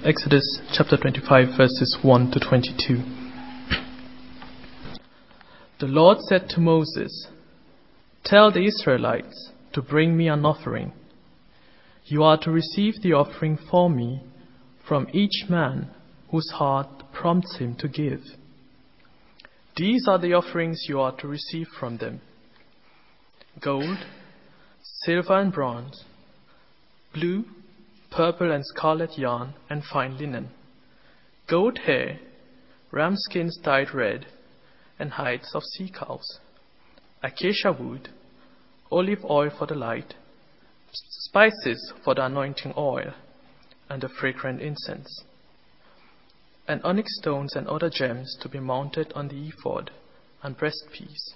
Exodus chapter 25 verses 1 to 22. The Lord said to Moses, "Tell the Israelites to bring me an offering. You are to receive the offering for me from each man whose heart prompts him to give. These are the offerings you are to receive from them: gold, silver and bronze, blue, purple and scarlet yarn and fine linen, goat hair, ram skins dyed red, and hides of sea cows, acacia wood, olive oil for the light, spices for the anointing oil, and the fragrant incense, and onyx stones and other gems to be mounted on the ephod and breastpiece.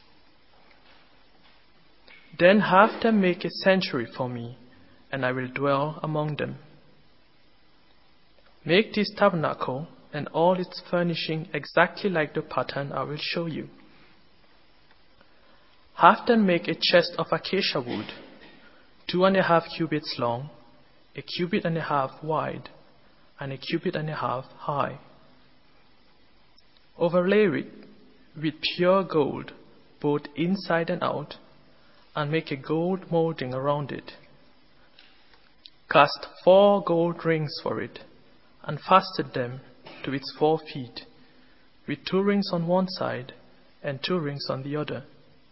Then have them make a sanctuary for me, and I will dwell among them. Make this tabernacle and all its furnishing exactly like the pattern I will show you. Have them make a chest of acacia wood, 2.5 cubits long, 1.5 cubits wide, and 1.5 cubits high. Overlay it with pure gold, both inside and out, and make a gold molding around it. Cast 4 gold rings for it, and fasten them to its 4 feet, with 2 rings on one side and 2 rings on the other.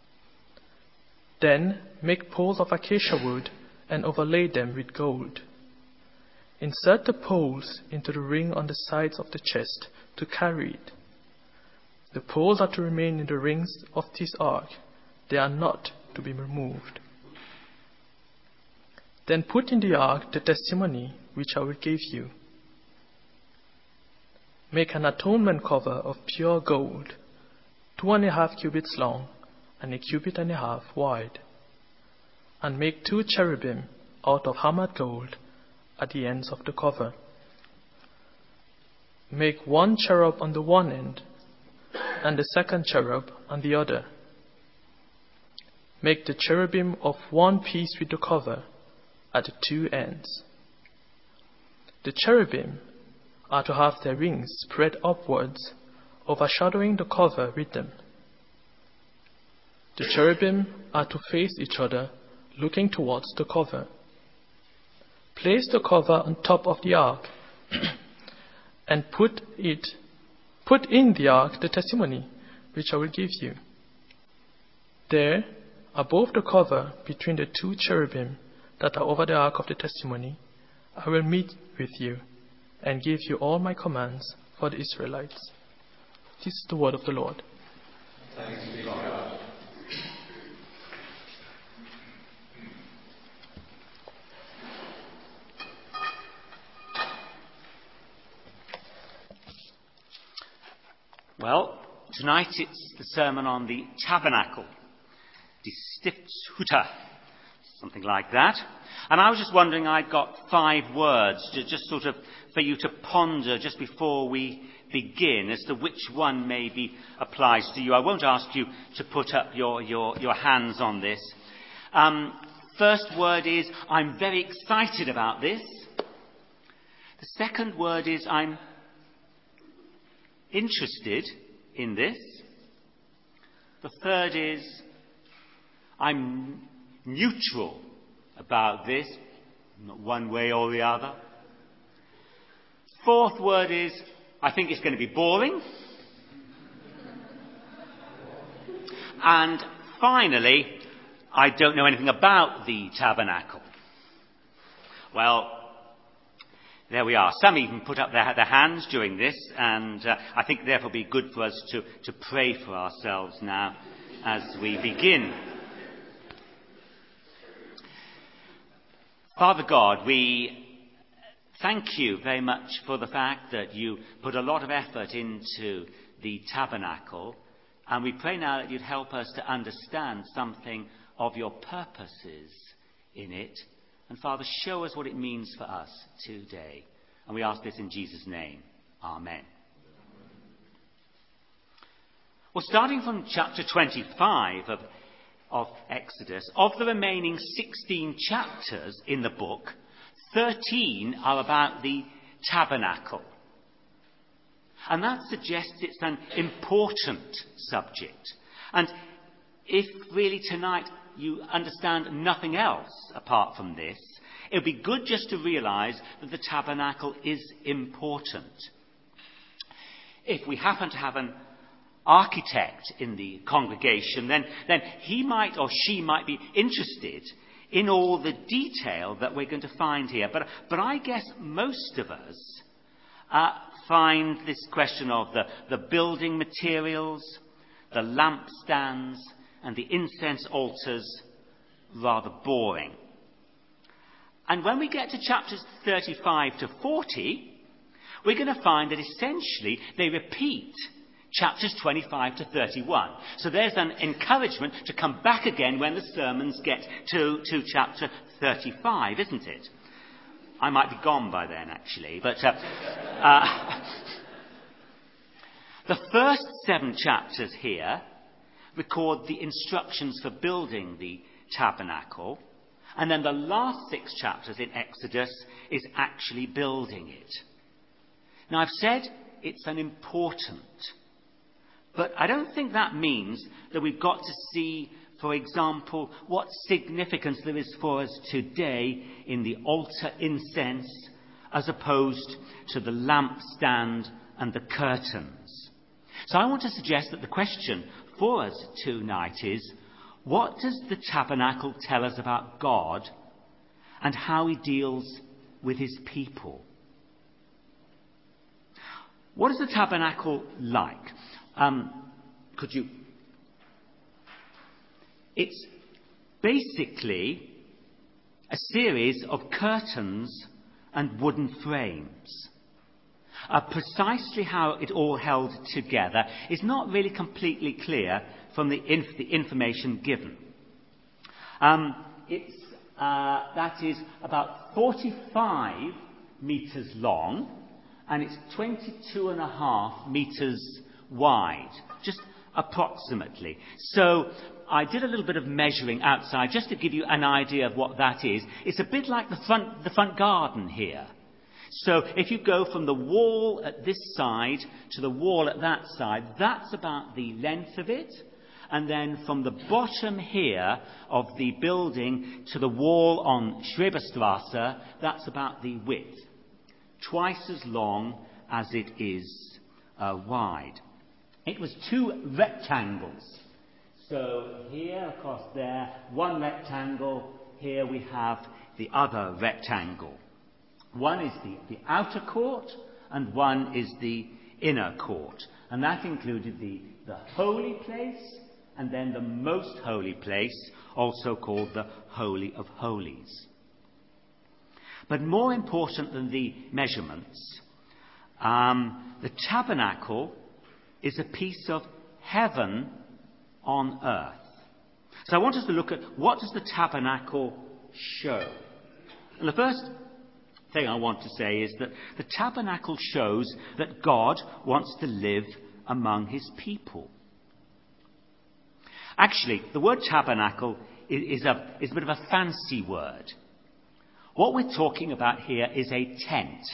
Then make poles of acacia wood and overlay them with gold. Insert the poles into the ring on the sides of the chest to carry it. The poles are to remain in the rings of this ark. They are not to be removed. Then put in the ark the testimony which I will give you. Make an atonement cover of pure gold, 2.5 cubits long and 1.5 cubits wide, and make 2 cherubim out of hammered gold at the ends of the cover. Make 1 cherub on the one end and the second cherub on the other. Make the cherubim of one piece with the cover at the 2 ends. The cherubim are to have their wings spread upwards, overshadowing the cover with them. The cherubim are to face each other, looking towards the cover. Place the cover on top of the ark and put in the ark the testimony which I will give you. There, above the cover between the 2 cherubim that are over the ark of the testimony, I will meet with you and give you all my commands for the Israelites. This is the word of the Lord. Thanks be to God. Well, tonight it's the sermon on the tabernacle, die Stiftshütte, something like that. And I was just wondering, I'd got 5 words to just sort of for you to ponder just before we begin as to which one maybe applies to you. I won't ask you to put up your hands on this. First word is, I'm very excited about this. The second word is, I'm interested in this. The third is, I'm neutral about this, not one way or the other. Fourth word is, I think it's going to be boring. And finally, I don't know anything about the tabernacle. Well, there we are. Some even put up their hands during this, and I think therefore it'll be good for us to pray for ourselves now as we begin. Father God, we thank you very much for the fact that you put a lot of effort into the tabernacle, and we pray now that you'd help us to understand something of your purposes in it. And Father, show us what it means for us today. And we ask this in Jesus' name. Amen. Well, starting from chapter 25 of Exodus, of the remaining 16 chapters in the book, 13 are about the tabernacle. And that suggests it's an important subject. And if really tonight you understand nothing else apart from this, it would be good just to realise that the tabernacle is important. If we happen to have an architect in the congregation, then he might or she might be interested in all the detail that we're going to find here. But I guess most of us find this question of the building materials, the lampstands, and the incense altars rather boring. And when we get to chapters 35 to 40, we're going to find that essentially they repeat chapters 25 to 31. So there's an encouragement to come back again when the sermons get to chapter 35, isn't it? I might be gone by then, actually. But the first 7 chapters here record the instructions for building the tabernacle. And then the last 6 chapters in Exodus is actually building it. Now, I've said it's an important, but I don't think that means that we've got to see, for example, what significance there is for us today in the altar incense as opposed to the lampstand and the curtains. So I want to suggest that the question for us tonight is, what does the tabernacle tell us about God and how he deals with his people? What is the tabernacle like? It's basically a series of curtains and wooden frames. Precisely how it all held together is not really completely clear from the information given. That is about 45 metres long, and it's 22.5 metres wide, just approximately. So I did a little bit of measuring outside just to give you an idea of what that is. It's a bit like the front garden here. So if you go from the wall at this side to the wall at that side, that's about the length of it. And then from the bottom here of the building to the wall on Schreberstrasse, that's about the width. Twice as long as it is wide. It was 2 rectangles. So here across there, 1 rectangle. Here we have the other rectangle. One is the outer court and one is the inner court. And that included the holy place and then the most holy place, also called the Holy of Holies. But more important than the measurements, the tabernacle is a piece of heaven on earth. So I want us to look at what does the tabernacle show. And the first thing I want to say is that the tabernacle shows that God wants to live among his people. Actually, the word tabernacle is a bit of a fancy word. What we're talking about here is a tent.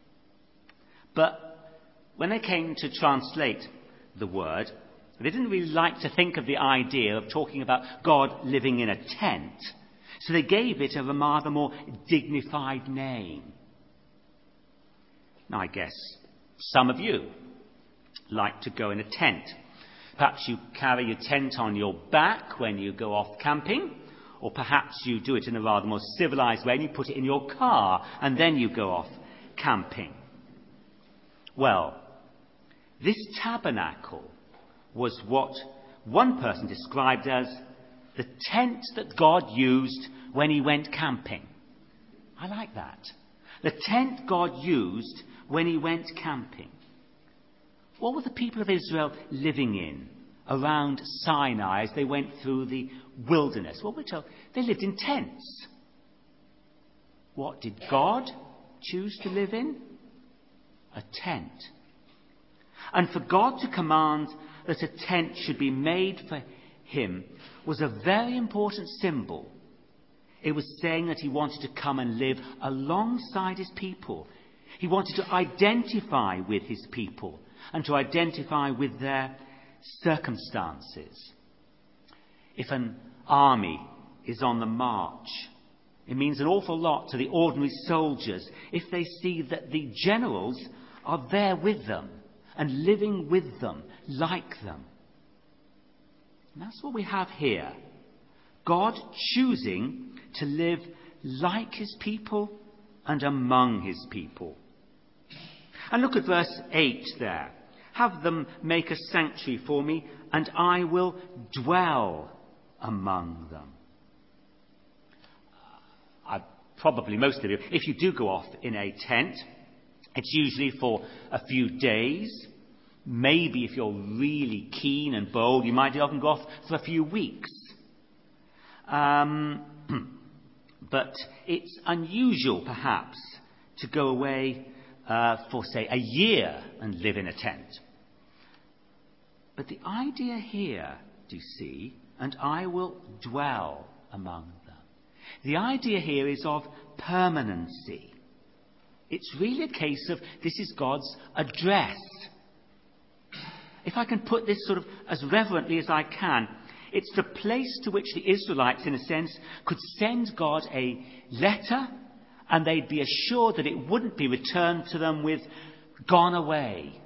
But when they came to translate the word, they didn't really like to think of the idea of talking about God living in a tent. So they gave it a rather more dignified name. Now, I guess some of you like to go in a tent. Perhaps you carry your tent on your back when you go off camping, or perhaps you do it in a rather more civilized way and you put it in your car and then you go off camping. Well, this tabernacle was what one person described as the tent that God used when he went camping. I like that. The tent God used when he went camping. What were the people of Israel living in around Sinai as they went through the wilderness? What we're told, they lived in tents. What did God choose to live in? A tent. And for God to command that a tent should be made for him was a very important symbol. It was saying that he wanted to come and live alongside his people. He wanted to identify with his people and to identify with their circumstances. If an army is on the march, it means an awful lot to the ordinary soldiers if they see that the generals are there with them and living with them, like them. And that's what we have here. God choosing to live like his people and among his people. And look at verse 8 there. Have them make a sanctuary for me, and I will dwell among them. Probably most of you, if you do go off in a tent, it's usually for a few days. Maybe if you're really keen and bold, you might often go off for a few weeks. But it's unusual, perhaps, to go away for, say, a year and live in a tent. But the idea here, do you see, and I will dwell among them. The idea here is of permanency. It's really a case of this is God's address. If I can put this sort of as reverently as I can, it's the place to which the Israelites, in a sense, could send God a letter and they'd be assured that it wouldn't be returned to them with gone away.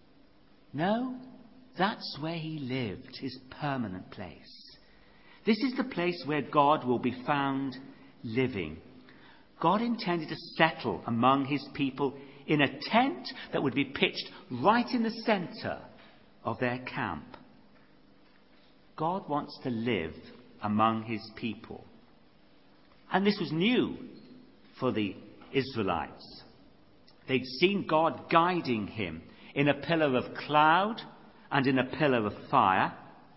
No, that's where he lived, his permanent place. This is the place where God will be found living. God intended to settle among his people in a tent that would be pitched right in the centre of their camp. God wants to live among his people. And this was new for the Israelites. They'd seen God guiding him in a pillar of cloud and in a pillar of fire.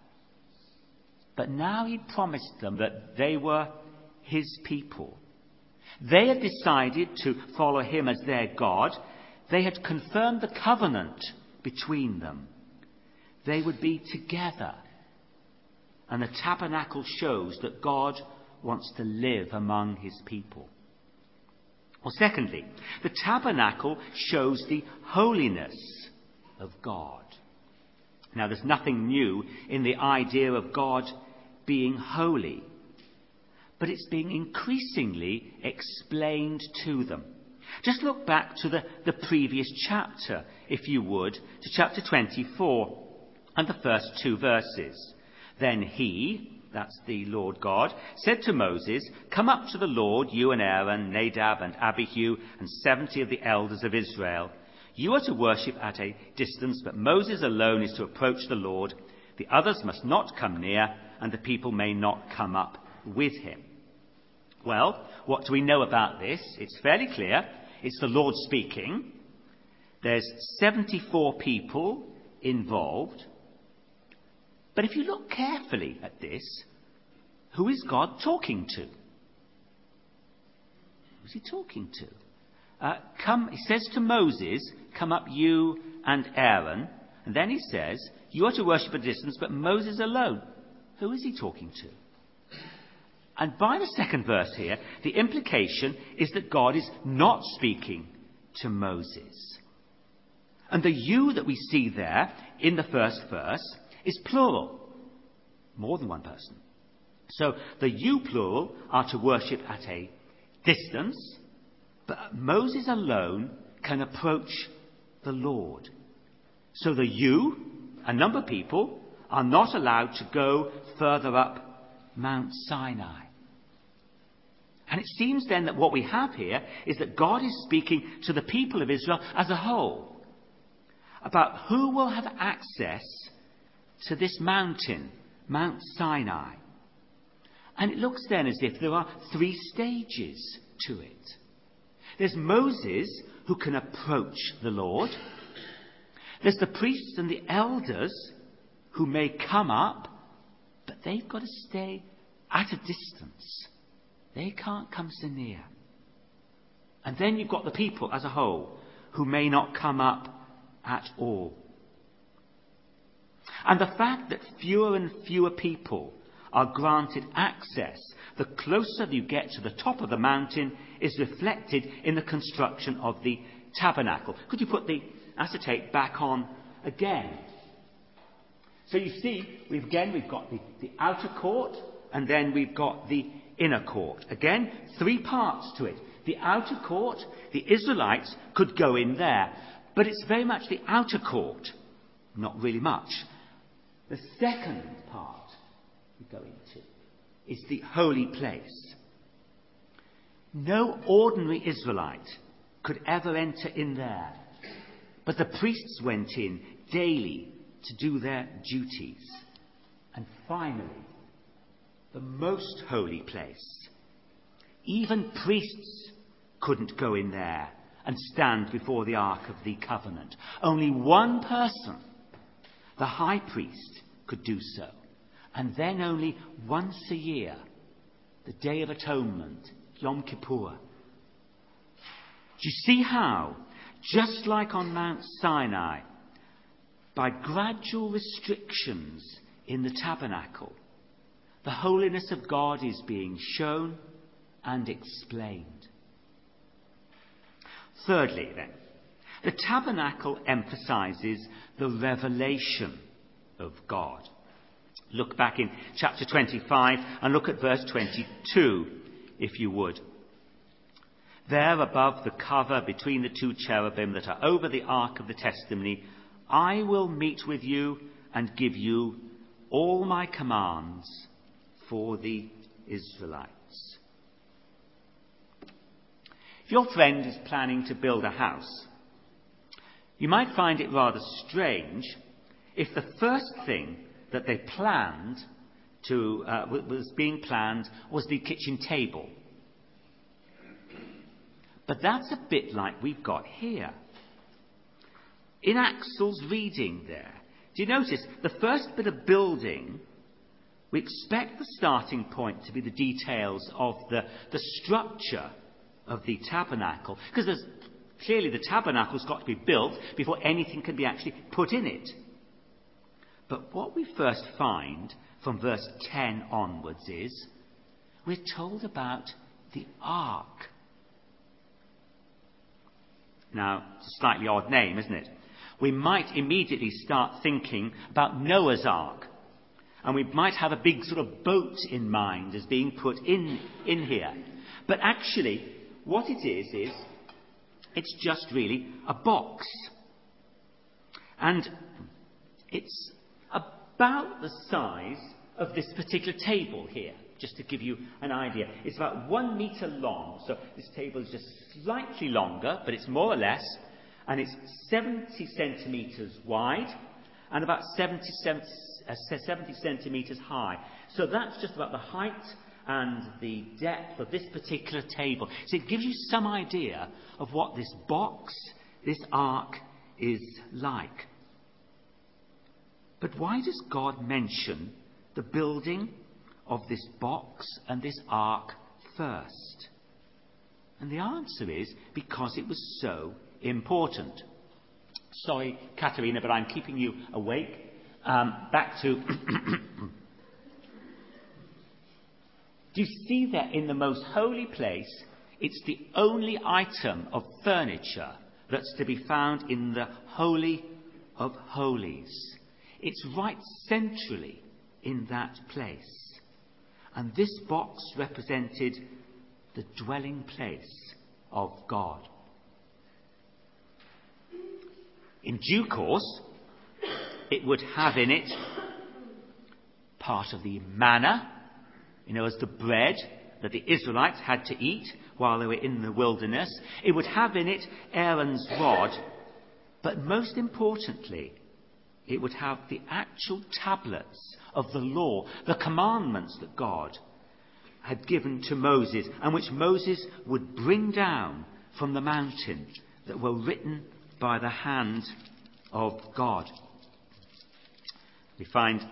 But now he'd promised them that they were his people. They had decided to follow him as their God. They had confirmed the covenant between them. They would be together. And the tabernacle shows that God wants to live among his people. Well, secondly, the tabernacle shows the holiness of God. Now, there's nothing new in the idea of God being holy, but it's being increasingly explained to them. Just look back to the previous chapter, if you would, to chapter 24 and the first 2 verses. Then he, that's the Lord God, said to Moses, "Come up to the Lord, you and Aaron, Nadab and Abihu, and 70 of the elders of Israel. You are to worship at a distance, but Moses alone is to approach the Lord. The others must not come near, and the people may not come up with him." Well, what do we know about this? It's fairly clear. It's the Lord speaking. There's 74 people involved. But if you look carefully at this, who is God talking to? Who's he talking to? He says to Moses, "Come up, you and Aaron." And then he says, "You are to worship at a distance, but Moses alone." Who is he talking to? And by the second verse here, the implication is that God is not speaking to Moses. And the you that we see there in the first verse is plural. More than one person. So the you plural are to worship at a distance, but Moses alone can approach the Lord. So the you, a number of people, are not allowed to go further up Mount Sinai. And it seems then that what we have here is that God is speaking to the people of Israel as a whole about who will have access to this mountain, Mount Sinai. And it looks then as if there are 3 stages to it. There's Moses, who can approach the Lord. There's the priests and the elders who may come up, but they've got to stay at a distance. They can't come so near. And then you've got the people as a whole who may not come up at all. And the fact that fewer and fewer people are granted access the closer you get to the top of the mountain is reflected in the construction of the tabernacle. Could you put the acetate back on again? So you see, we've got the outer court, and then we've got the inner court. Again, 3 parts to it. The outer court, the Israelites could go in there, but it's very much the outer court, not really much. The second part we go into is the holy place. No ordinary Israelite could ever enter in there, but the priests went in daily to do their duties. And finally, the most holy place. Even priests couldn't go in there and stand before the Ark of the Covenant. Only one person, the high priest, could do so. And then only once a year, the Day of Atonement, Yom Kippur. Do you see how, just like on Mount Sinai, by gradual restrictions in the tabernacle, the holiness of God is being shown and explained? Thirdly, then, the tabernacle emphasizes the revelation of God. Look back in chapter 25 and look at verse 22, if you would. There above the cover between the 2 cherubim that are over the ark of the testimony, I will meet with you and give you all my commands for the Israelites. If your friend is planning to build a house, you might find it rather strange if the first thing that they planned was the kitchen table. But that's a bit like we've got here. In Axel's reading there, do you notice the first bit of building, we expect the starting point to be the details of the structure of the tabernacle, because clearly the tabernacle's got to be built before anything can be actually put in it. But what we first find from verse 10 onwards is we're told about the ark. Now, it's a slightly odd name, isn't it? We might immediately start thinking about Noah's Ark. And we might have a big sort of boat in mind as being put in here. But actually, what it is it's just really a box. And it's about the size of this particular table here, just to give you an idea. It's about 1 metre long. So this table is just slightly longer, but it's more or less. And it's 70 centimetres wide and about 70 centimetres high. So that's just about the height and the depth of this particular table. So it gives you some idea of what this box, this ark, is like. But why does God mention the building of this box and this ark first? And the answer is because it was so important. Sorry, Katerina, but I'm keeping you awake. Back to... Do you see that in the most holy place, it's the only item of furniture that's to be found in the Holy of Holies. It's right centrally in that place. And this box represented the dwelling place of God. In due course, it would have in it part of the manna, as the bread that the Israelites had to eat while they were in the wilderness. It would have in it Aaron's rod, but most importantly, it would have the actual tablets of the law, the commandments that God had given to Moses, and which Moses would bring down from the mountain, that were written by the hand of God. We find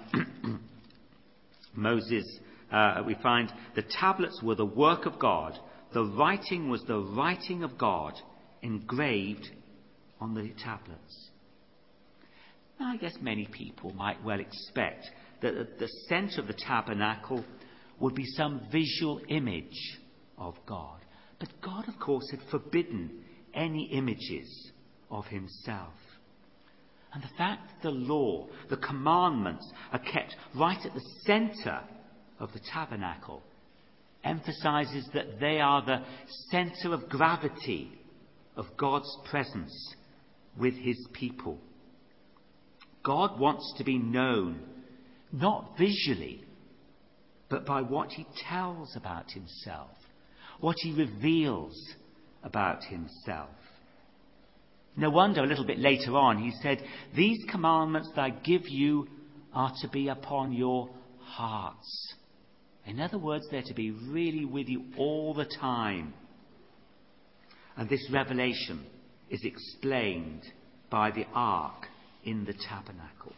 we find the tablets were the work of God. The writing was the writing of God engraved on the tablets. Now, I guess many people might well expect that at the centre of the tabernacle would be some visual image of God. But God, of course, had forbidden any images of himself. And the fact that the law, the commandments, are kept right at the centre of the tabernacle emphasises that they are the centre of gravity of God's presence with his people. God wants to be known, not visually, but by what he tells about himself, what he reveals about himself. No wonder a little bit later on he said, "These commandments that I give you are to be upon your hearts." In other words, they're to be really with you all the time. And this revelation is explained by the ark in the tabernacle.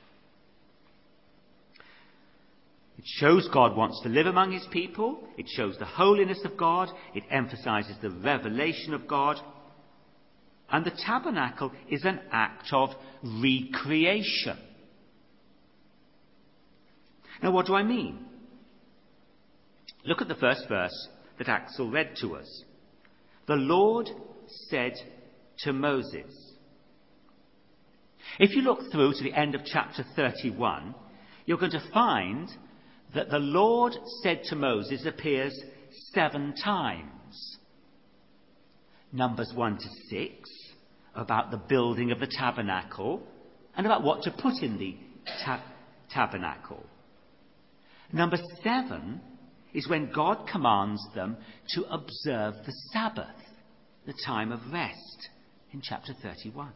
It shows God wants to live among his people. It shows the holiness of God. It emphasizes the revelation of God. And the tabernacle is an act of recreation. Now, what do I mean? Look at the first verse that Axel read to us. The Lord said to Moses. If you look through to the end of chapter 31, you're going to find that the Lord said to Moses appears 7 times. Numbers 1 to 6, about the building of the tabernacle and about what to put in the tabernacle. Number 7 is when God commands them to observe the Sabbath, the time of rest, in chapter 31.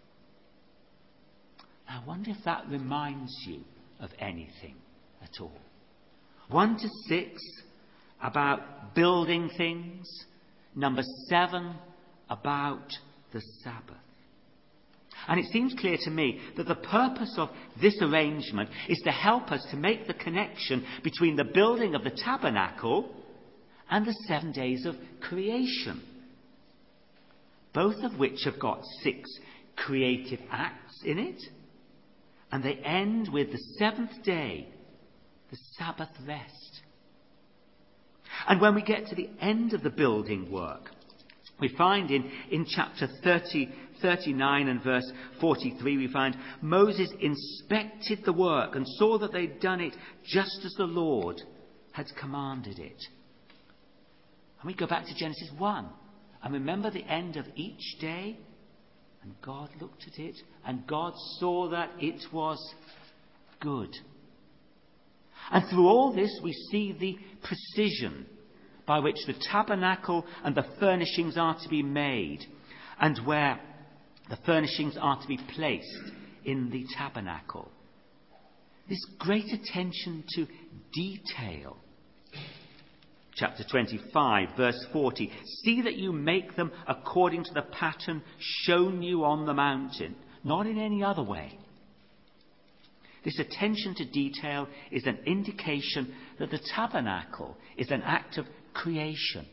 I wonder if that reminds you of anything at all. 1 to 6, about building things. Number 7, about the Sabbath. And it seems clear to me that the purpose of this arrangement is to help us to make the connection between the building of the tabernacle and the 7 days of creation, both of which have got 6 creative acts in it, and they end with the 7th day, the Sabbath rest. And when we get to the end of the building work, we find in chapter 39 and verse 43, we find Moses inspected the work and saw that they'd done it just as the Lord had commanded it. And we go back to Genesis 1 and remember the end of each day. And God looked at it and God saw that it was good. And through all this we see the precision by which the tabernacle and the furnishings are to be made, and where the furnishings are to be placed in the tabernacle. This great attention to detail. Chapter 25, verse 40. See that you make them according to the pattern shown you on the mountain, not in any other way. This attention to detail is an indication that the tabernacle is an act of creation.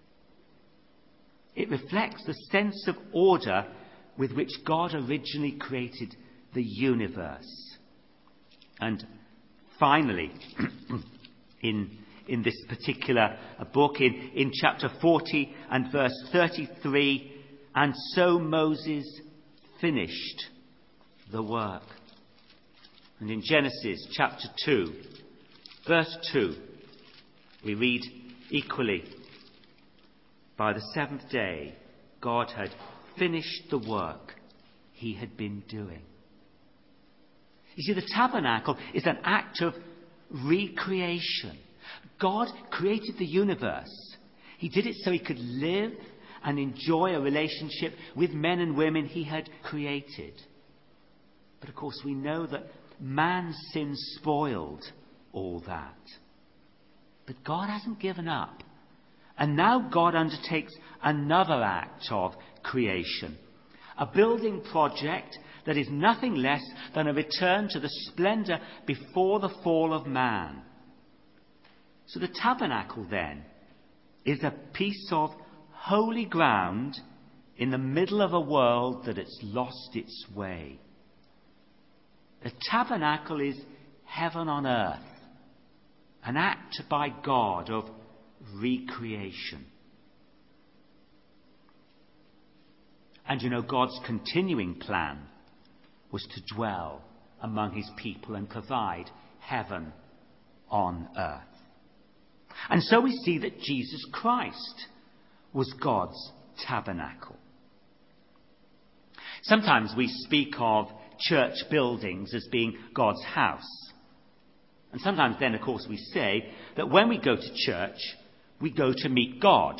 It reflects the sense of order with which God originally created the universe. And finally, in this particular book, in chapter 40 and verse 33, and so Moses finished the work. And in Genesis chapter 2, verse 2, we read equally, by the 7th day, God had finished the work he had been doing. You see, the tabernacle is an act of recreation. God created the universe. He did it so he could live and enjoy a relationship with men and women he had created. But of course we know that man's sin spoiled all that. But God hasn't given up. And now God undertakes another act of creation. A building project that is nothing less than a return to the splendour before the fall of man. So the tabernacle then is a piece of holy ground in the middle of a world that has lost its way. The tabernacle is heaven on earth, an act by God of recreation. And you know, God's continuing plan was to dwell among his people and provide heaven on earth. And so we see that Jesus Christ was God's tabernacle. Sometimes we speak of church buildings as being God's house. And sometimes then, of course, we say that when we go to church, we go to meet God.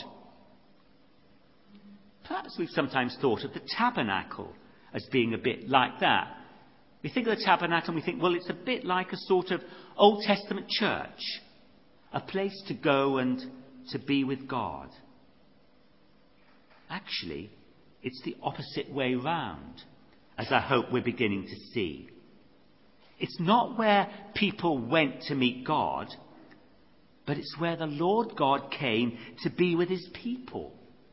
Perhaps we've sometimes thought of the tabernacle as being a bit like that. We think of the tabernacle and we think, well, it's a bit like a sort of Old Testament church, a place to go and to be with God. Actually, it's the opposite way round, as I hope we're beginning to see. It's not where people went to meet God, but it's where the Lord God came to be with his people.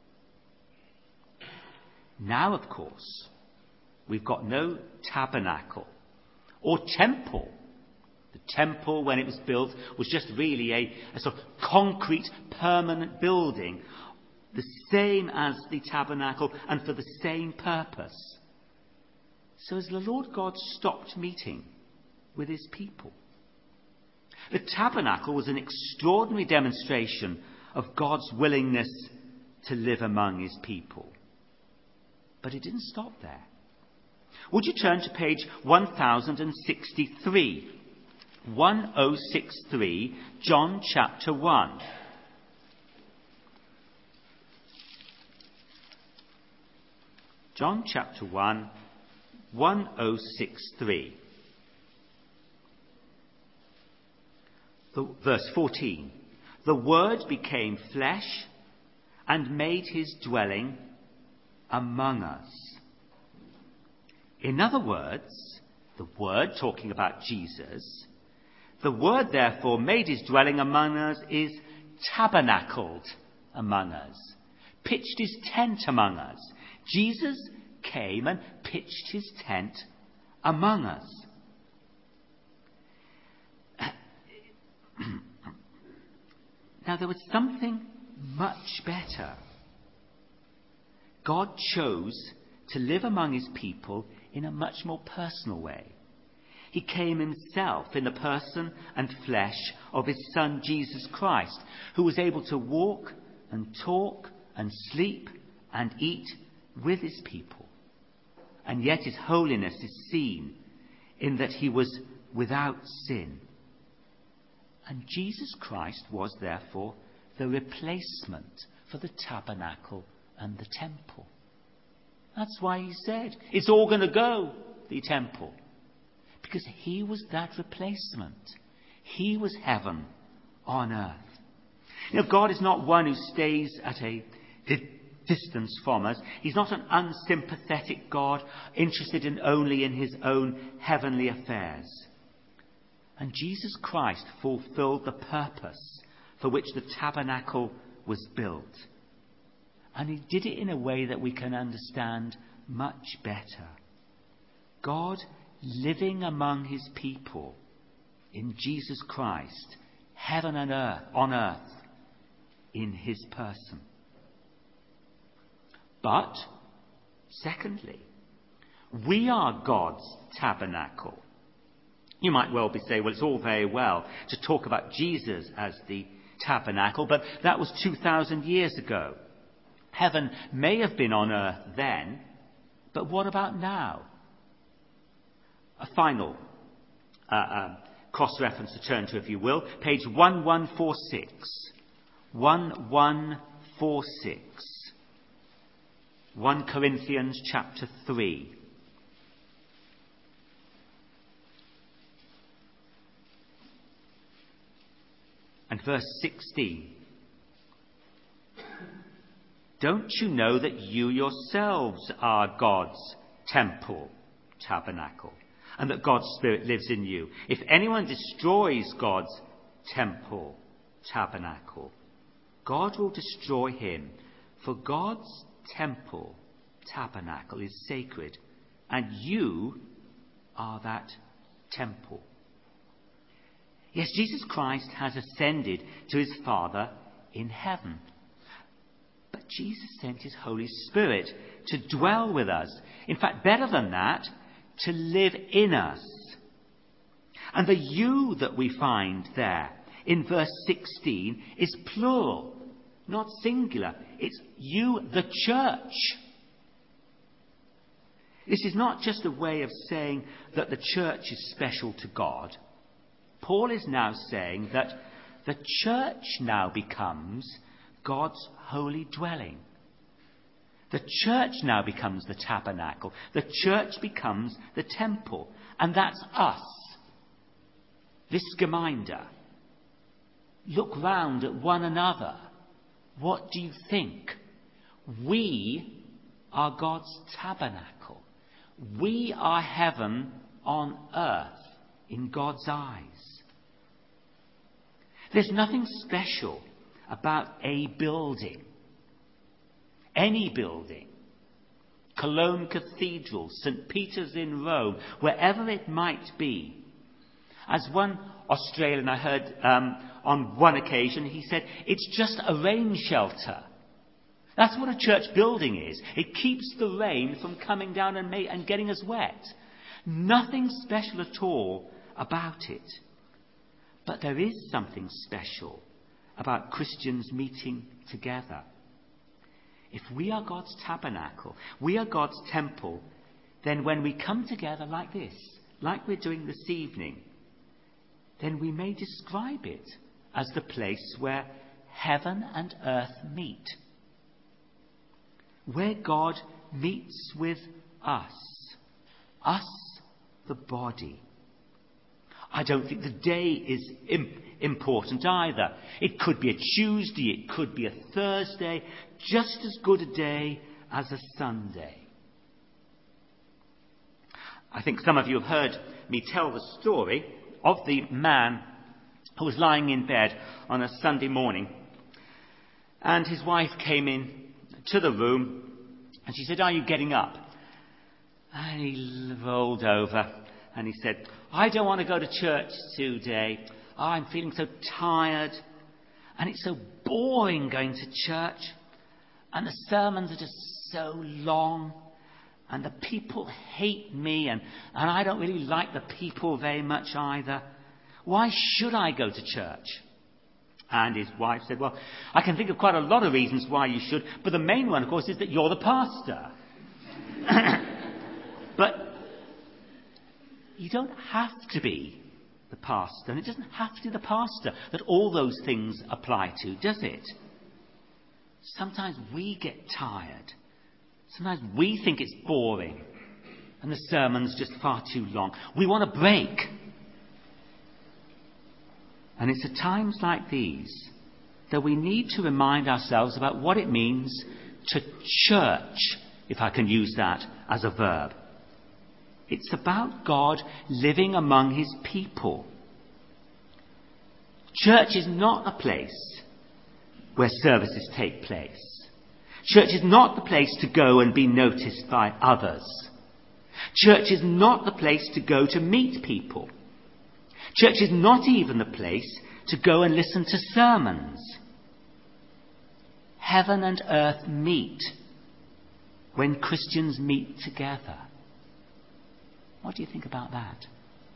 Now, of course, we've got no tabernacle or temple. The temple, when it was built, was just really a sort of concrete, permanent building, the same as the tabernacle and for the same purpose. So as the Lord God stopped meeting with his people, the tabernacle was an extraordinary demonstration of God's willingness to live among his people. But it didn't stop there. Would you turn to page 1063? 1063, John chapter 1. John chapter 1, 1063. Verse 14. The Word became flesh and made his dwelling among us. In other words, the Word, talking about Jesus, the Word therefore made his dwelling among us is tabernacled among us, pitched his tent among us. Jesus came and pitched his tent among us. Now there was something much better. God chose to live among his people in a much more personal way. He came himself in the person and flesh of his Son Jesus Christ, who was able to walk and talk and sleep and eat with his people. And yet his holiness is seen in that he was without sin. And Jesus Christ was therefore the replacement for the tabernacle and the temple. That's why he said, it's all going to go, the temple. Because he was that replacement. He was heaven on earth. You know, God is not one who stays at a distance from us. He's not an unsympathetic God, interested only in his own heavenly affairs. And Jesus Christ fulfilled the purpose for which the tabernacle was built. And he did it in a way that we can understand much better. God living among his people in Jesus Christ, heaven and earth, on earth, in his person. But, secondly, we are God's tabernacle. You might well be saying, well, it's all very well to talk about Jesus as the tabernacle, but that was 2,000 years ago. Heaven may have been on earth then, but what about now? A final cross-reference to turn to, if you will, page 1146. 1146. 1 Corinthians chapter 3. And verse 16. Don't you know that you yourselves are God's temple, tabernacle, and that God's Spirit lives in you? If anyone destroys God's temple, tabernacle, God will destroy him, for God's temple, tabernacle is sacred, and you are that temple. Yes, Jesus Christ has ascended to his Father in heaven. But Jesus sent his Holy Spirit to dwell with us. In fact, better than that, to live in us. And the you that we find there in verse 16 is plural, not singular. It's you, the church. This is not just a way of saying that the church is special to God. Paul is now saying that the church now becomes God's holy dwelling. The church now becomes the tabernacle. The church becomes the temple. And that's us. This Gemeinde. Look round at one another. What do you think? We are God's tabernacle. We are heaven on earth in God's eyes. There's nothing special about a building. Any building. Cologne Cathedral, St. Peter's in Rome, wherever it might be. As one Australian I heard on one occasion, he said, it's just a rain shelter. That's what a church building is. It keeps the rain from coming down and getting us wet. Nothing special at all about it. But there is something special about Christians meeting together. If we are God's tabernacle, we are God's temple, then when we come together like this, like we're doing this evening, then we may describe it as the place where heaven and earth meet. Where God meets with us the body. I don't think the day is important either. It could be a Tuesday, it could be a Thursday, just as good a day as a Sunday. I think some of you have heard me tell the story of the man who was lying in bed on a Sunday morning, and his wife came in to the room and she said, "Are you getting up?" And he rolled over and he said, "I don't want to go to church today. Oh, I'm feeling so tired. And it's so boring going to church. And the sermons are just so long. And the people hate me. And I don't really like the people very much either. Why should I go to church?" And his wife said, "Well, I can think of quite a lot of reasons why you should. But the main one, of course, is that you're the pastor." But you don't have to be the pastor, and it doesn't have to be the pastor that all those things apply to, does it? Sometimes we get tired. Sometimes we think it's boring, and the sermon's just far too long. We want a break. And it's at times like these that we need to remind ourselves about what it means to church, if I can use that as a verb. It's about God living among his people. Church is not a place where services take place. Church is not the place to go and be noticed by others. Church is not the place to go to meet people. Church is not even the place to go and listen to sermons. Heaven and earth meet when Christians meet together. What do you think about that?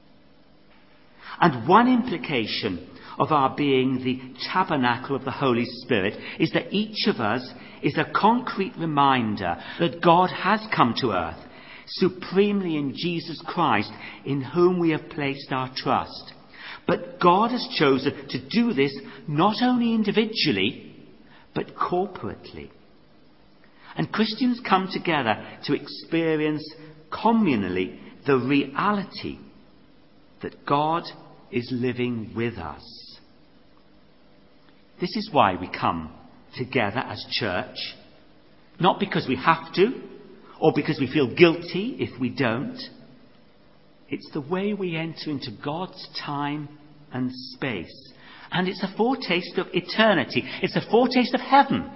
And one implication of our being the tabernacle of the Holy Spirit is that each of us is a concrete reminder that God has come to earth supremely in Jesus Christ, in whom we have placed our trust. But God has chosen to do this not only individually, but corporately. And Christians come together to experience communally the reality that God is living with us. This is why we come together as church, not because we have to, or because we feel guilty if we don't. It's the way we enter into God's time and space. And it's a foretaste of eternity. It's a foretaste of heaven,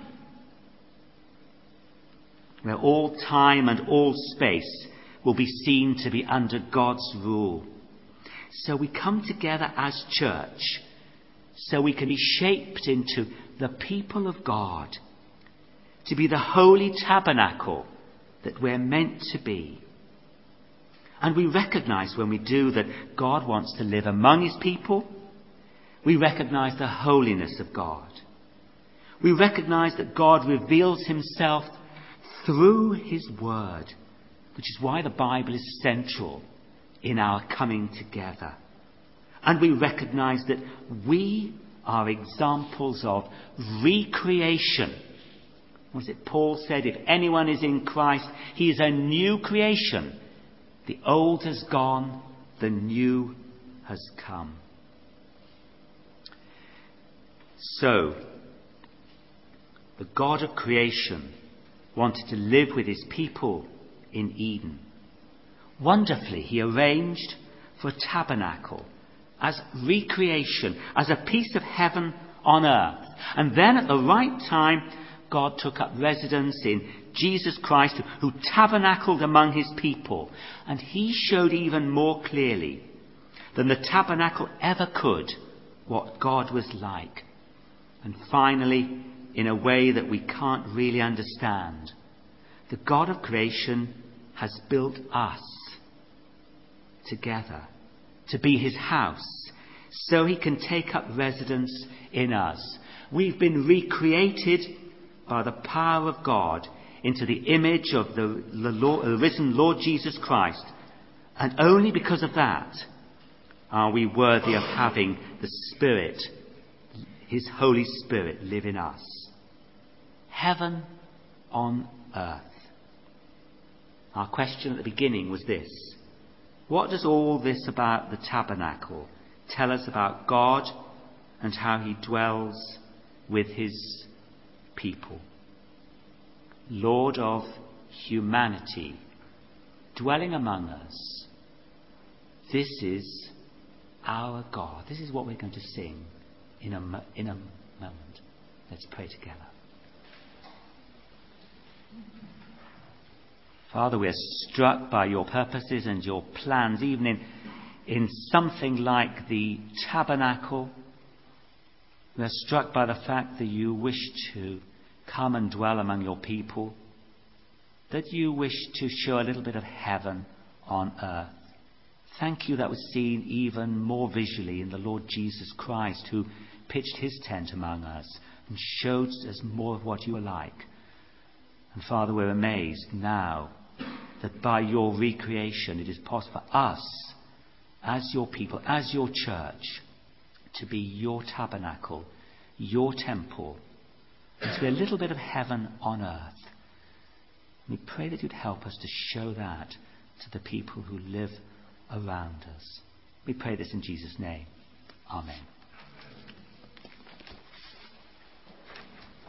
where all time and all space will be seen to be under God's rule. So we come together as church, so we can be shaped into the people of God, to be the holy tabernacle that we're meant to be. And we recognize when we do that God wants to live among his people. We recognize the holiness of God. We recognize that God reveals himself through his word, which is why the Bible is central in our coming together. And we recognize that we are examples of recreation. Was it Paul said, if anyone is in Christ, he is a new creation. The old has gone, the new has come. So, the God of creation wanted to live with his people in Eden. Wonderfully, he arranged for a tabernacle as recreation, as a piece of heaven on earth. And then at the right time, God took up residence in Jesus Christ, who tabernacled among his people. And he showed even more clearly than the tabernacle ever could what God was like. And finally, in a way that we can't really understand, the God of creation has built us together to be his house, so he can take up residence in us. We've been recreated by the power of God into the image of the risen Lord Jesus Christ. And only because of that are we worthy of having the Spirit, his Holy Spirit, live in us. Heaven on earth. Our question at the beginning was this: what does all this about the tabernacle tell us about God and how he dwells with his people? Lord of humanity, dwelling among us. This is our God. This is what we're going to sing in a moment. Let's pray together. Father, we are struck by your purposes and your plans, even in something like the tabernacle. We are struck by the fact that you wish to come and dwell among your people, that you wish to show a little bit of heaven on earth. Thank you that was seen even more visually in the Lord Jesus Christ, who pitched his tent among us and showed us more of what you are like. And Father, we're amazed now that by your recreation it is possible for us, as your people, as your church, to be your tabernacle, your temple, and to be a little bit of heaven on earth. We pray that you'd help us to show that to the people who live around us. We pray this in Jesus' name. Amen.